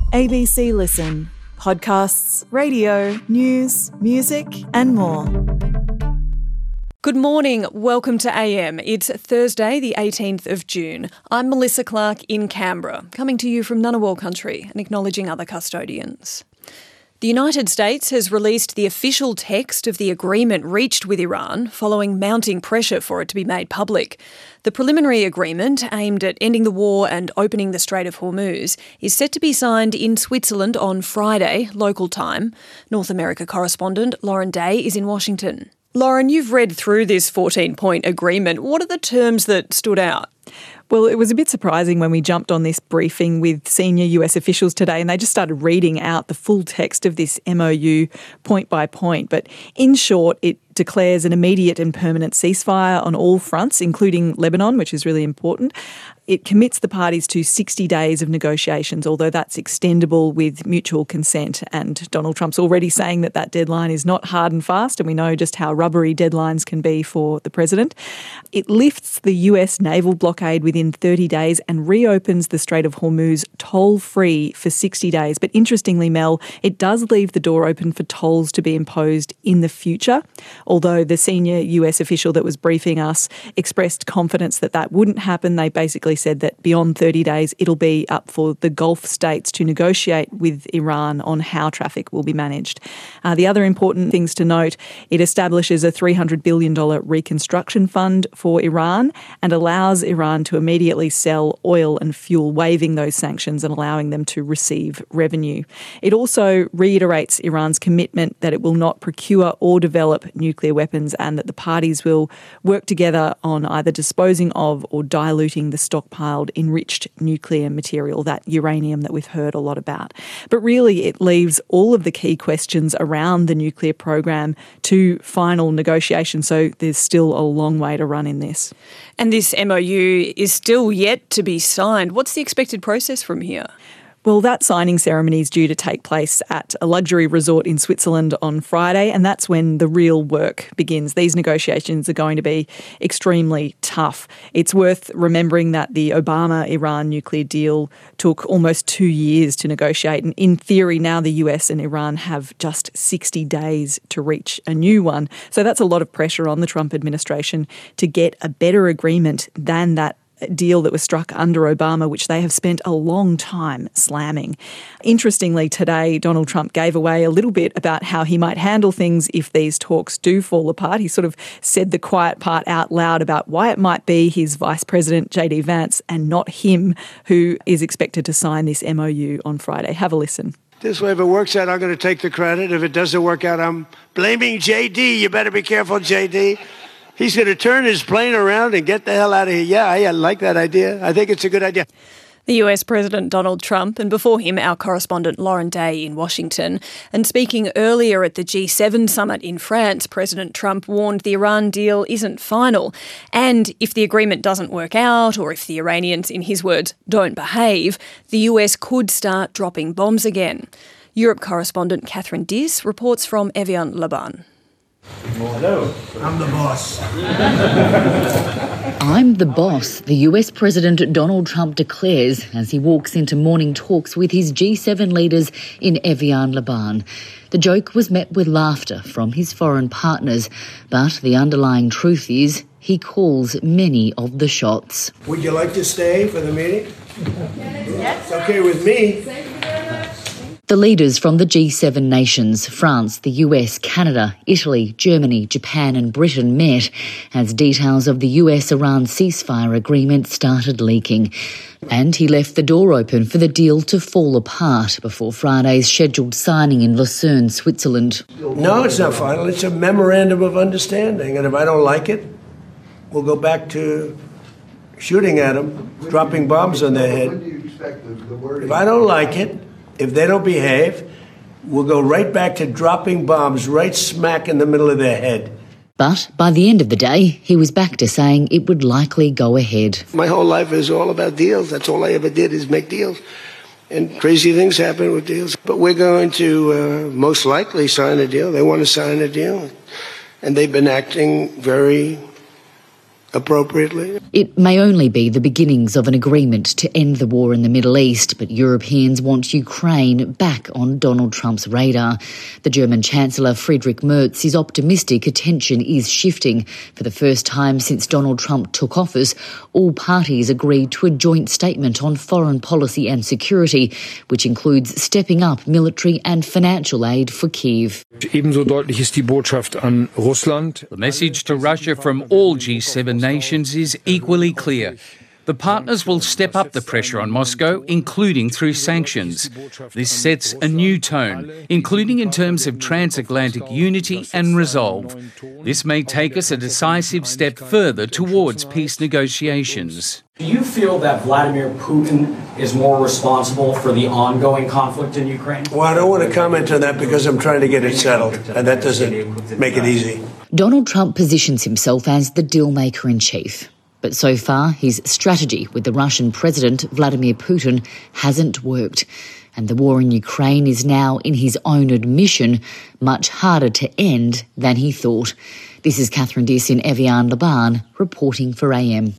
ABC Listen. Podcasts, radio, news, music and more. Good morning. Welcome to AM. It's Thursday, the 18th of June. I'm Melissa Clark in Canberra, coming to you from Ngunnawal country and acknowledging other custodians. The United States has released the official text of the agreement reached with Iran following mounting pressure for it to be made public. The preliminary agreement, aimed at ending the war and opening the Strait of Hormuz, is set to be signed in Switzerland on Friday, local time. North America correspondent Lauren Day is in Washington. Lauren, you've read through this 14-point agreement. What are the terms that stood out? Well, it was a bit surprising when we jumped on this briefing with senior US officials today and they just started reading out the full text of this MOU point by point. But in short, it declares an immediate and permanent ceasefire on all fronts, including Lebanon, which is really important. It commits the parties to 60 days of negotiations, although that's extendable with mutual consent. And Donald Trump's already saying that that deadline is not hard and fast, and we know just how rubbery deadlines can be for the president. It lifts the US naval blockade within 30 days and reopens the Strait of Hormuz toll-free for 60 days. But interestingly, Mel, it does leave the door open for tolls to be imposed in the future, although the senior US official that was briefing us expressed confidence that that wouldn't happen. They basically said that beyond 30 days, it'll be up for the Gulf states to negotiate with Iran on how traffic will be managed. The other important things to note, it establishes a $300 billion reconstruction fund for Iran and allows Iran to immediately sell oil and fuel, waiving those sanctions and allowing them to receive revenue. It also reiterates Iran's commitment that it will not procure or develop nuclear weapons and that the parties will work together on either disposing of or diluting the stockpiled enriched nuclear material, that uranium that we've heard a lot about. But really it leaves all of the key questions around the nuclear program to final negotiation, so there's still a long way to run in this. And this MOU is still yet to be signed. What's the expected process from here? Well, that signing ceremony is due to take place at a luxury resort in Switzerland on Friday, and that's when the real work begins. These negotiations are going to be extremely tough. It's worth remembering that the Obama-Iran nuclear deal took almost 2 years to negotiate, and in theory now the US and Iran have just 60 days to reach a new one. So that's a lot of pressure on the Trump administration to get a better agreement than that deal that was struck under Obama, which they have spent a long time slamming. Interestingly, today, Donald Trump gave away a little bit about how he might handle things if these talks do fall apart. He sort of said the quiet part out loud about why it might be his Vice President, JD Vance, and not him who is expected to sign this MOU on Friday. Have a listen. This way, if it works out, I'm going to take the credit. If it doesn't work out, I'm blaming JD. You better be careful, JD. He's going to turn his plane around and get the hell out of here. Yeah, I like that idea. I think it's a good idea. The US President Donald Trump, and before him our correspondent Lauren Day in Washington. And speaking earlier at the G7 summit in France, President Trump warned the Iran deal isn't final. And if the agreement doesn't work out, or if the Iranians, in his words, don't behave, the US could start dropping bombs again. Europe correspondent Catherine Diss reports from Evian-les-Bains. Hello, I'm the boss. I'm the boss, the US President Donald Trump declares as he walks into morning talks with his G7 leaders in Evian-les-Bains. The joke was met with laughter from his foreign partners, but the underlying truth is he calls many of the shots. Would you like to stay for the meeting? Yes. It's okay with me. The leaders from the G7 nations, France, the US, Canada, Italy, Germany, Japan and Britain met as details of the US-Iran ceasefire agreement started leaking. And he left the door open for the deal to fall apart before Friday's scheduled signing in Lucerne, Switzerland. No, it's not final. It's a memorandum of understanding. And if I don't like it, we'll go back to shooting at them, dropping bombs on their head. If I don't like it, if they don't behave, we'll go right back to dropping bombs right smack in the middle of their head. But by the end of the day, he was back to saying it would likely go ahead. My whole life is all about deals. That's all I ever did is make deals. And crazy things happen with deals. But we're going to most likely sign a deal. They want to sign a deal. And they've been acting very appropriately. It may only be the beginnings of an agreement to end the war in the Middle East, but Europeans want Ukraine back on Donald Trump's radar. The German Chancellor Friedrich Merz is optimistic attention is shifting. For the first time since Donald Trump took office, all parties agreed to a joint statement on foreign policy and security, which includes stepping up military and financial aid for Kyiv. Ebenso deutlich ist die Botschaft an Russland. The message to Russia from all G7 nations is equally clear. The partners will step up the pressure on Moscow, including through sanctions. This sets a new tone, including in terms of transatlantic unity and resolve. This may take us a decisive step further towards peace negotiations. Do you feel that Vladimir Putin is more responsible for the ongoing conflict in Ukraine? Well, I don't want to comment on that because I'm trying to get it settled, and that doesn't make it easy. Donald Trump positions himself as the deal-maker-in-chief. But so far, his strategy with the Russian President Vladimir Putin hasn't worked. And the war in Ukraine is now, in his own admission, much harder to end than he thought. This is Catherine Diss in Evian-les-Bains, reporting for AM.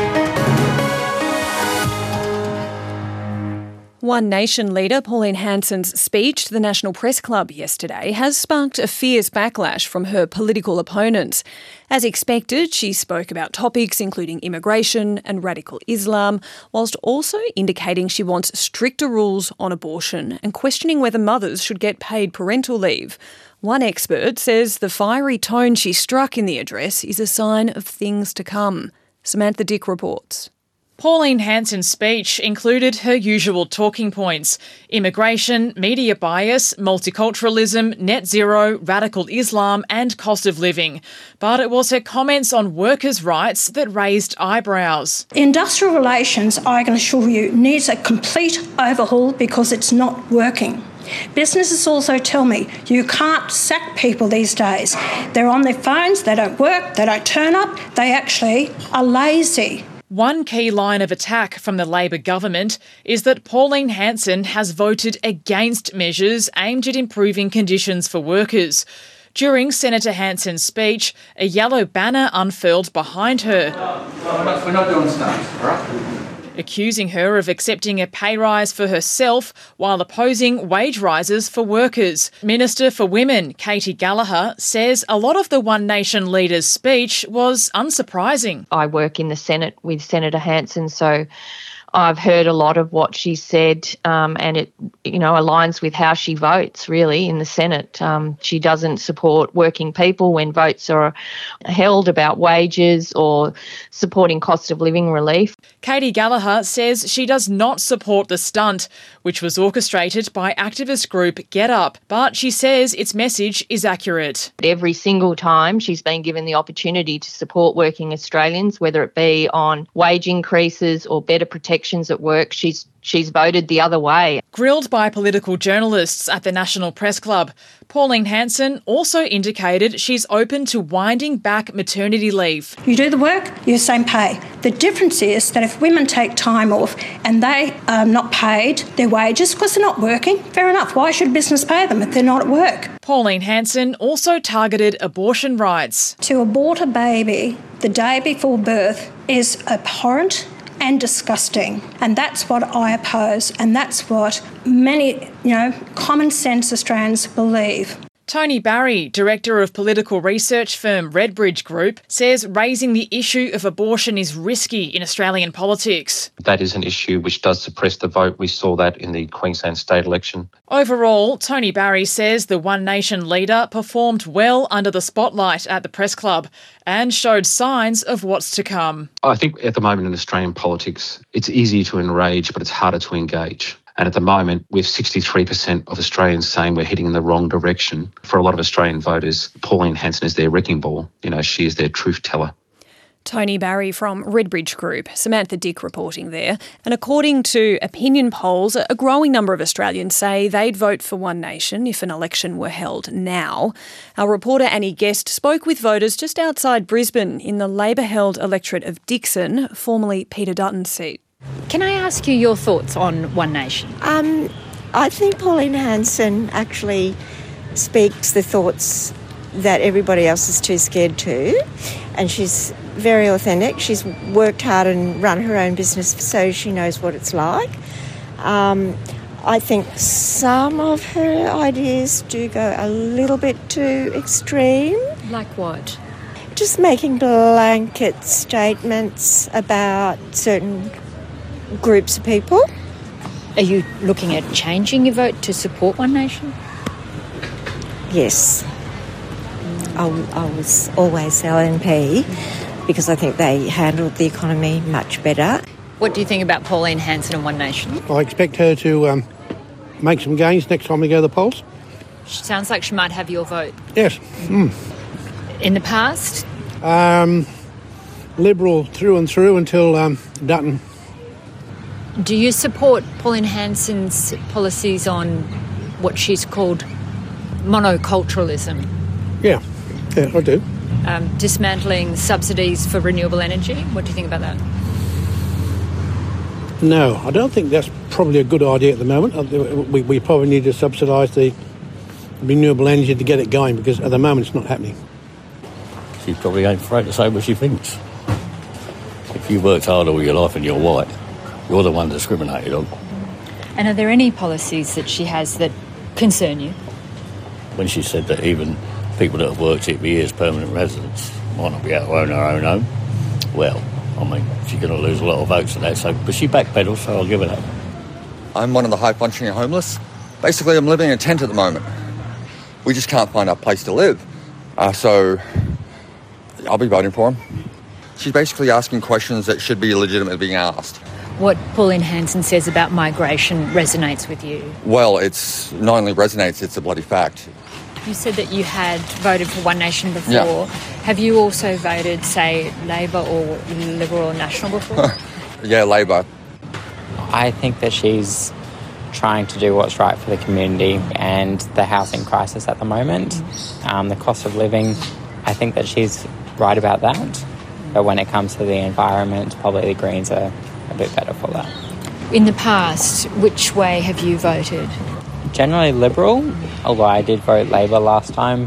One Nation leader Pauline Hanson's speech to the National Press Club yesterday has sparked a fierce backlash from her political opponents. As expected, she spoke about topics including immigration and radical Islam, whilst also indicating she wants stricter rules on abortion and questioning whether mothers should get paid parental leave. One expert says the fiery tone she struck in the address is a sign of things to come. Samantha Dick reports. Pauline Hanson's speech included her usual talking points: immigration, media bias, multiculturalism, net zero, radical Islam and cost of living. But it was her comments on workers' rights that raised eyebrows. Industrial relations, I can assure you, needs a complete overhaul because it's not working. Businesses also tell me you can't sack people these days. They're on their phones, they don't work, they don't turn up, they actually are lazy. One key line of attack from the Labor government is that Pauline Hanson has voted against measures aimed at improving conditions for workers. During Senator Hanson's speech, a yellow banner unfurled behind her, we're not doing stuff, all right? Accusing her of accepting a pay rise for herself while opposing wage rises for workers. Minister for Women, Katie Gallagher, says a lot of the One Nation leader's speech was unsurprising. I work in the Senate with Senator Hanson, so I've heard a lot of what she said, and it, aligns with how she votes, really, in the Senate. She doesn't support working people when votes are held about wages or supporting cost of living relief. Katie Gallagher says she does not support the stunt, which was orchestrated by activist group Get Up, but she says its message is accurate. Every single time she's been given the opportunity to support working Australians, whether it be on wage increases or better protection at work, she's voted the other way. Grilled by political journalists at the National Press Club, Pauline Hanson also indicated she's open to winding back maternity leave. You do the work, you're the same pay. The difference is that if women take time off and they are not paid their wages because they're not working, fair enough. Why should business pay them if they're not at work? Pauline Hanson also targeted abortion rights. To abort a baby the day before birth is abhorrent and disgusting. And that's what I oppose, and that's what many, common sense Australians believe. Tony Barry, director of political research firm Redbridge Group, says raising the issue of abortion is risky in Australian politics. That is an issue which does suppress the vote. We saw that in the Queensland state election. Overall, Tony Barry says the One Nation leader performed well under the spotlight at the Press Club and showed signs of what's to come. I think at the moment in Australian politics, it's easy to enrage, but it's harder to engage. And at the moment, we have 63% of Australians saying we're heading in the wrong direction. For a lot of Australian voters, Pauline Hanson is their wrecking ball. She is their truth teller. Tony Barry from Redbridge Group. Samantha Dick reporting there. And according to opinion polls, a growing number of Australians say they'd vote for One Nation if an election were held now. Our reporter Annie Guest spoke with voters just outside Brisbane in the Labor-held electorate of Dixon, formerly Peter Dutton's seat. Can I ask you your thoughts on One Nation? I think Pauline Hanson actually speaks the thoughts that everybody else is too scared to. And she's very authentic. She's worked hard and run her own business, so she knows what it's like. I think some of her ideas do go a little bit too extreme. Like what? Just making blanket statements about certain groups of people. Are you looking at changing your vote to support One Nation? Yes. I was always LNP because I think they handled the economy much better. What do you think about Pauline Hanson and One Nation? I expect her to make some gains next time we go to the polls. Sounds like she might have your vote. Yes. In the past? Liberal through and through until Dutton. Do you support Pauline Hanson's policies on what she's called monoculturalism? Yeah, I do. Dismantling subsidies for renewable energy. What do you think about that? No, I don't think that's probably a good idea at the moment. We probably need to subsidise the renewable energy to get it going, because at the moment it's not happening. She probably ain't afraid to say what she thinks. If you worked hard all your life and you're white, you're the one discriminated on. And are there any policies that she has that concern you? When she said that even people that have worked here for years, permanent residents, might not be able to own their own home, well, I mean, she's going to lose a lot of votes to that, but she backpedals, so I'll give her that. I'm one of the high-functioning homeless. Basically, I'm living in a tent at the moment. We just can't find a place to live. So I'll be voting for him. She's basically asking questions that should be legitimately being asked. What Pauline Hanson says about migration resonates with you? Well, it's not only resonates, it's a bloody fact. You said that you had voted for One Nation before. Yeah. Have you also voted, say, Labor or Liberal or National before? Yeah, Labor. I think that she's trying to do what's right for the community and the housing crisis at the moment. The cost of living, I think that she's right about that. But when it comes to the environment, probably the Greens are a bit better for that. In the past, which way have you voted? Generally Liberal, although I did vote Labor last time.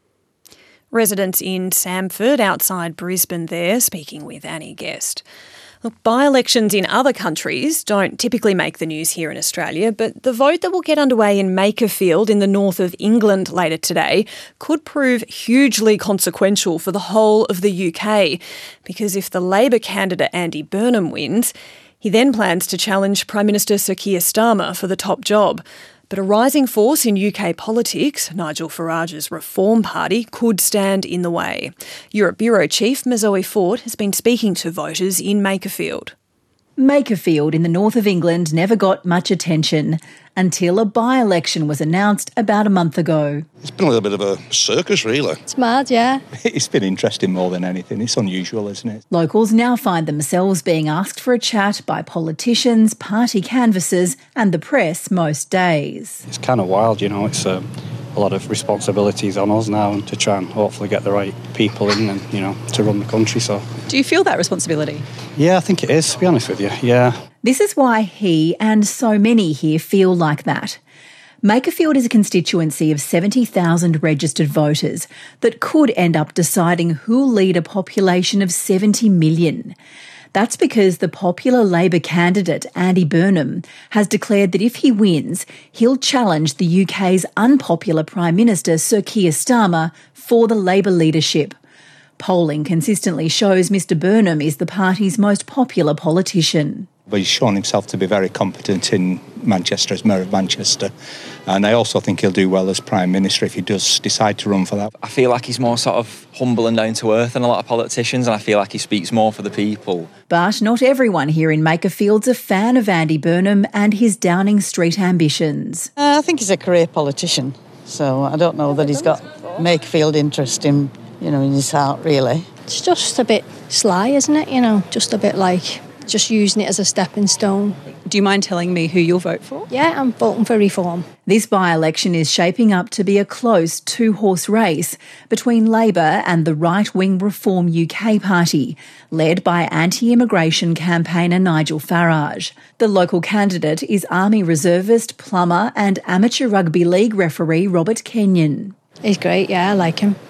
Residents in Samford outside Brisbane there speaking with Annie Guest. Look, by-elections in other countries don't typically make the news here in Australia, but the vote that will get underway in Makerfield in the north of England later today could prove hugely consequential for the whole of the UK, because if the Labor candidate Andy Burnham wins, he then plans to challenge Prime Minister Sir Keir Starmer for the top job. But a rising force in UK politics, Nigel Farage's Reform Party, could stand in the way. Europe Bureau Chief Mazoe Ford has been speaking to voters in Makerfield. Makerfield in the north of England never got much attention until a by-election was announced about a month ago. It's been a little bit of a circus, really. It's mad, yeah. It's been interesting more than anything. It's unusual, isn't it? Locals now find themselves being asked for a chat by politicians, party canvassers and the press most days. It's kind of wild, you know. It's a lot of responsibilities on us now to try and hopefully get the right people in and, you know, to run the country. So, do you feel that responsibility? Yeah, I think it is, to be honest with you, yeah. This is why he and so many here feel like that. Makerfield is a constituency of 70,000 registered voters that could end up deciding who'll lead a population of 70 million. That's because the popular Labor candidate, Andy Burnham, has declared that if he wins, he'll challenge the UK's unpopular Prime Minister, Sir Keir Starmer, for the Labor leadership. Polling consistently shows Mr Burnham is the party's most popular politician. But he's shown himself to be very competent in Manchester as Mayor of Manchester. And I also think he'll do well as Prime Minister if he does decide to run for that. I feel like he's more sort of humble and down to earth than a lot of politicians, and I feel like he speaks more for the people. But not everyone here in Makerfield's a fan of Andy Burnham and his Downing Street ambitions. I think he's a career politician, so I don't know that he's got Makerfield interest in his heart, really. It's just a bit sly, isn't it? Just a bit like just using it as a stepping stone. Do you mind telling me who you'll vote for? Yeah, I'm voting for Reform. This by-election is shaping up to be a close two-horse race between Labor and the right-wing Reform UK party, led by anti-immigration campaigner Nigel Farage. The local candidate is Army reservist, plumber and amateur rugby league referee Robert Kenyon. He's great, yeah, I like him.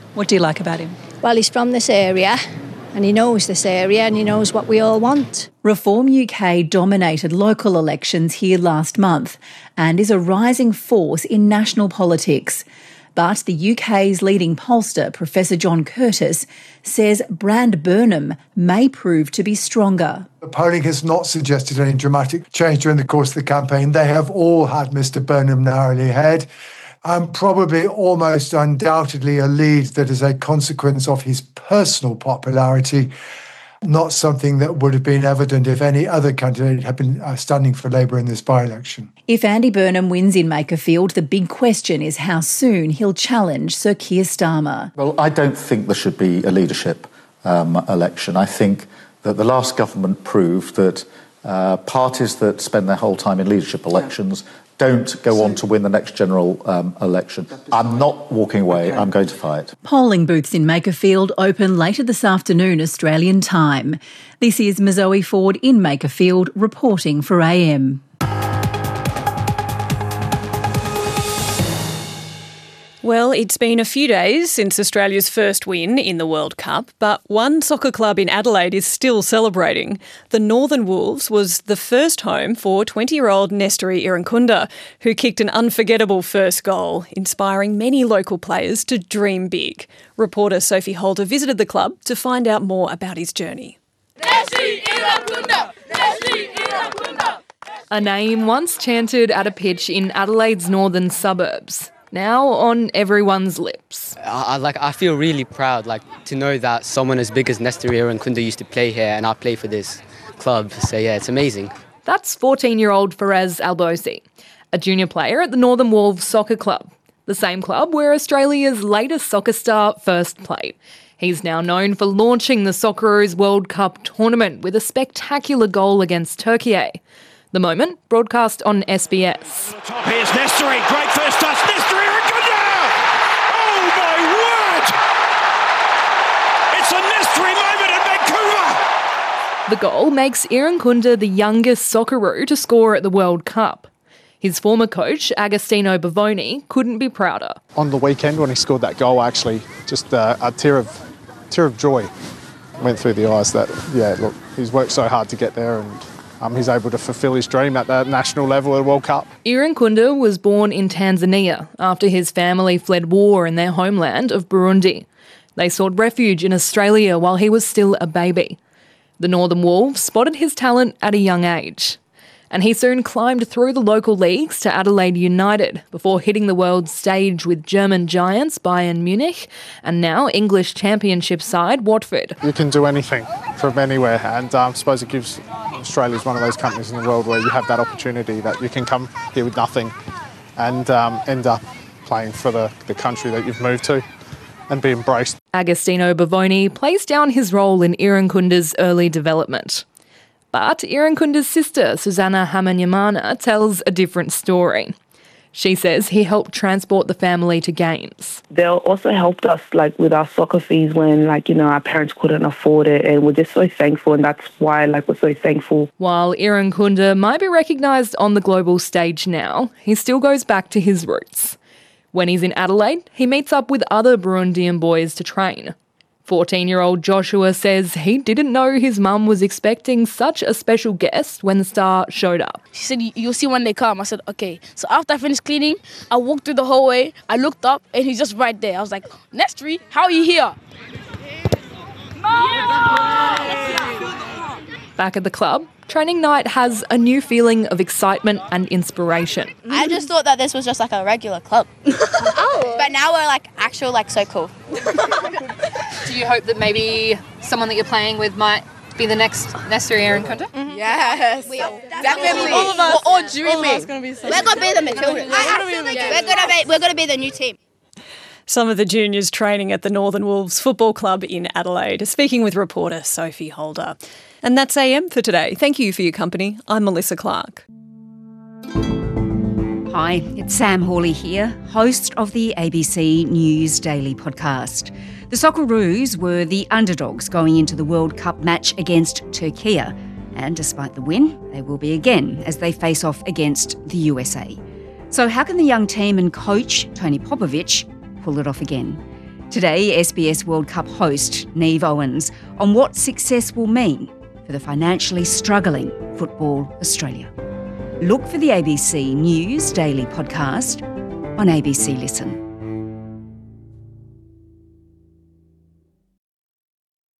What do you like about him? Well, he's from this area and he knows this area and he knows what we all want. Reform UK dominated local elections here last month and is a rising force in national politics. But the UK's leading pollster, Professor John Curtis, says Brand Burnham may prove to be stronger. The polling has not suggested any dramatic change during the course of the campaign. They have all had Mr Burnham narrowly ahead, and probably almost undoubtedly a lead that is a consequence of his personal popularity, not something that would have been evident if any other candidate had been standing for Labour in this by-election. If Andy Burnham wins in Makerfield, the big question is how soon he'll challenge Sir Keir Starmer. Well, I don't think there should be a leadership election. I think that the last government proved that parties that spend their whole time in leadership elections don't go on to win the next general election. I'm not walking away, I'm going to fight. Polling booths in Makerfield open later this afternoon Australian time. This is Mazoe Ford in Makerfield reporting for AM. Well, it's been a few days since Australia's first win in the World Cup, but one soccer club in Adelaide is still celebrating. The Northern Wolves was the first home for 20-year-old Nestory Irankunda, who kicked an unforgettable first goal, inspiring many local players to dream big. Reporter Sophie Holder visited the club to find out more about his journey. Nestory Irankunda! Nestory Irankunda! A name once chanted at a pitch in Adelaide's northern suburbs, now on everyone's lips. I feel really proud, to know that someone as big as Nestory Irankunda used to play here, and I play for this club. So yeah, it's amazing. That's 14-year-old Faraz Albosi, a junior player at the Northern Wolves Soccer Club, the same club where Australia's latest soccer star first played. He's now known for launching the Socceroos World Cup tournament with a spectacular goal against Turkey. The moment broadcast on SBS. Top here's Nestory, great first touch, Nestory Irankunda! Oh my word! It's a Nestory moment in Vancouver! The goal makes Irankunda the youngest Socceroo to score at the World Cup. His former coach, Agostino Bavoni, couldn't be prouder. On the weekend when he scored that goal, actually, just a tear of joy went through the eyes that, he's worked so hard to get there and he's able to fulfil his dream at the national level at the World Cup. Irankunda was born in Tanzania after his family fled war in their homeland of Burundi. They sought refuge in Australia while he was still a baby. The Northern Wolves spotted his talent at a young age, and he soon climbed through the local leagues to Adelaide United before hitting the world stage with German giants Bayern Munich and now English Championship side Watford. You can do anything from anywhere, and I suppose it gives Australia's one of those countries in the world where you have that opportunity that you can come here with nothing and end up playing for the country that you've moved to and be embraced. Agostino Bavoni plays down his role in Irankunda's early development. But Irankunda's sister, Susanna Hamanyamana, tells a different story. She says he helped transport the family to games. They also helped us with our soccer fees when our parents couldn't afford it, and we're just so thankful, and that's why we're so thankful. While Irankunda might be recognised on the global stage now, he still goes back to his roots. When he's in Adelaide, he meets up with other Burundian boys to train. 14-year-old Joshua says he didn't know his mum was expecting such a special guest when the star showed up. She said, "You'll see when they come." I said, "Okay." So after I finished cleaning, I walked through the hallway, I looked up, and he's just right there. I was like, "Nestory, how are you here?" Back at the club, training night has a new feeling of excitement and inspiration. I just thought that this was just a regular club. But now we're actual so cool. Do you hope that maybe someone that you're playing with might be the next Nestory Irankunda? Mm-hmm. Yes. We all, definitely. All of us. We're all dreaming. We're going to be the material. We're going to be the new team. Some of the juniors training at the Northern Wolves Football Club in Adelaide, speaking with reporter Sophie Holder. And that's AM for today. Thank you for your company. I'm Melissa Clark. Hi, it's Sam Hawley here, host of the ABC News Daily podcast. The Socceroos were the underdogs going into the World Cup match against Turkey, and despite the win, they will be again as they face off against the USA. So how can the young team and coach, Tony Popovic, pull it off again? Today, SBS World Cup host Niamh Owens on what success will mean for the financially struggling Football Australia. Look for the ABC News Daily podcast on ABC Listen.